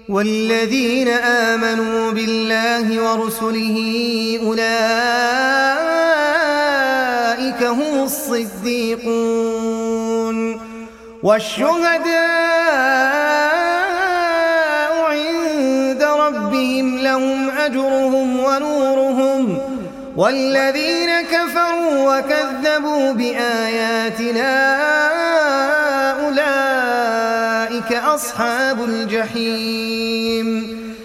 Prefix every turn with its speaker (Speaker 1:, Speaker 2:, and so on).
Speaker 1: والذين آمنوا بالله ورسله أولئك هم الصديقون والشهداء عند ربهم لهم أجرهم ونورهم والذين كفروا وكذبوا بآياتنا أولئك أصحاب الجحيم